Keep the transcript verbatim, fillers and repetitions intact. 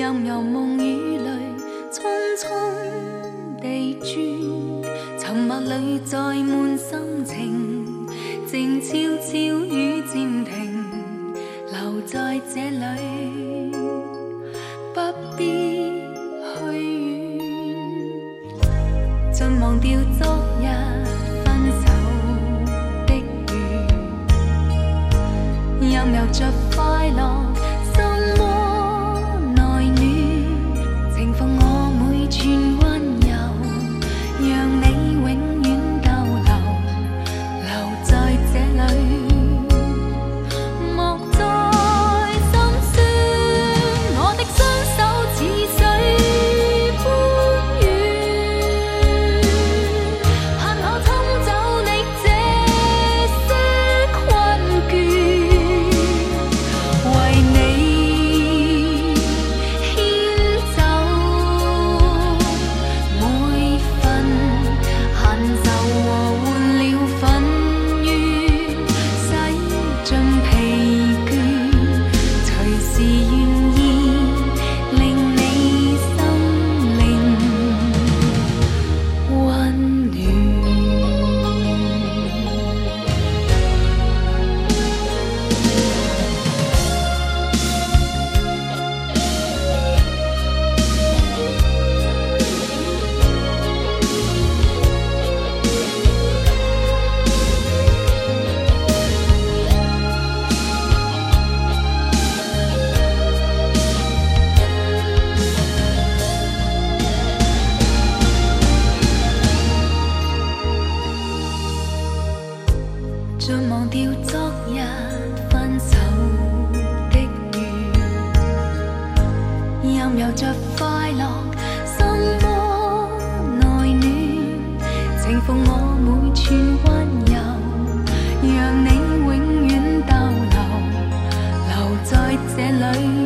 任由梦与泪匆匆地转，沉默里载满心情，静悄悄雨渐停，留在这里，不必去远，尽忘掉昨日分手的缘，任由着快乐。 全温柔，讓你永遠逗留，留在這裏，莫再心酸。我的雙手似水般軟，盼可沖走你這些困倦，為你牽走。 盡忘掉昨日分手的緣，任由着快樂心窩內暖，情逢我每寸溫柔，讓你永遠逗留，留在這裏。